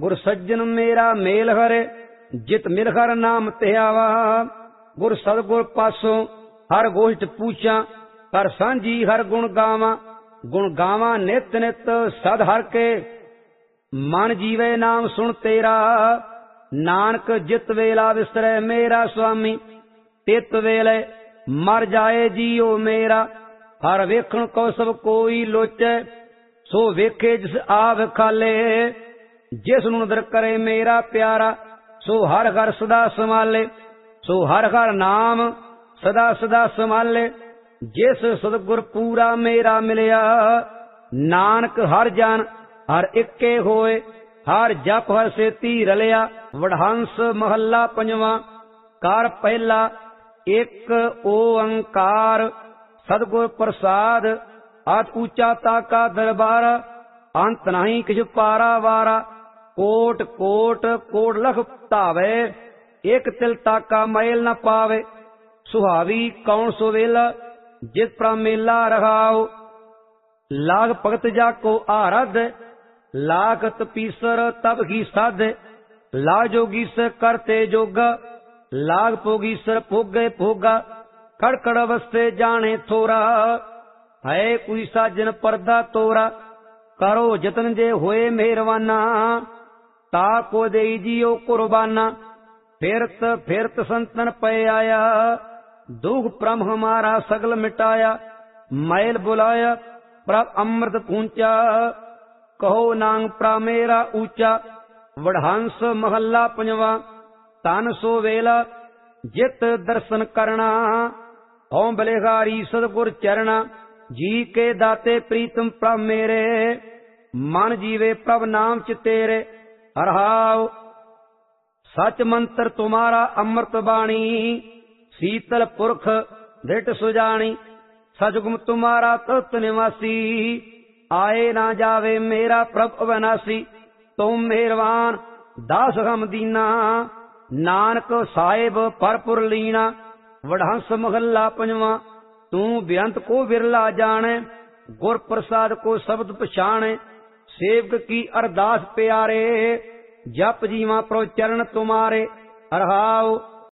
गुर सज्जन मेरा मेल हर जित मिल हर नाम त्यावा। गुर सदगुर पासों हर गोष्ठ पूछा कर सांझी हर गुण गावा नित नित सद हर के मन जीवे नाम सुन तेरा। नानक जित वेला विसरे मेरा स्वामी तित वेले मर जाए जियो मेरा। हर वेखण को सब कोई लोचे सो वेखे जिस आव खाले। जिस नदर करे मेरा प्यारा सो हर हर सदा संभाले। सो हर हर नाम सदा सदा संभाले। जिस सतगुर पूरा मेरा मिलिया नानक हर जान हर इक्के होए। हर जप हर सेती रलिया। वडहंस महला पंजवा कार पहला एक ओंकार सतगुर प्रसाद। अत ऊंचा ताका दरबार अंत नहीं किछ पारा वारा। कोट कोट कोट लख धावे एक तिल ताका मैल न पावे। सुहावी कौन सो वेला जिस पर मेला रहाओ। लाग भगत जाको आराध लाख तपीसर तब ही साध। लाग जोगीसर करते जोगा लाग भोगीसर भोगे भोगा। खड़खड़ अवस्थे जाने थोरा है कोई साजन पर्दा तोरा। करो जतन जे होए मेहरवाना ता को दे जियो कुर्बाना। फिरत फिरत संतन पे आया दुख प्रम हमारा सगल मिटाया। मैल बुलाया प्रभ अमृत पूंचा कहो नांग प्रा मेरा ऊंचा। वडहंस महला पंजवा तन सो वेला जित दर्शन करना। हों बलिहारी सतगुर चरणा जी के दाते प्रीतम प्रभ मेरे। मन जीवे प्रभ नाम चितेरे। हरहाव सच मंत्र तुम्हारा अमृत बाणी। शीतल पुरख दृढ़ सुजानी। सजगुम तुम्हारा तत्व निवासी। आए ना जावे मेरा प्रभ अविनाशी। तुम मेहरबान दास हम दीना। नानक साहिब परपुर लीना। वडहंस महला पंजवा तू बेअंत को बिरला जाने। गुर प्रसाद को शब्द पछाणे। सेवक की अरदास प्यारे जप जीवा प्रो चरण तुम्हारे। हरहाव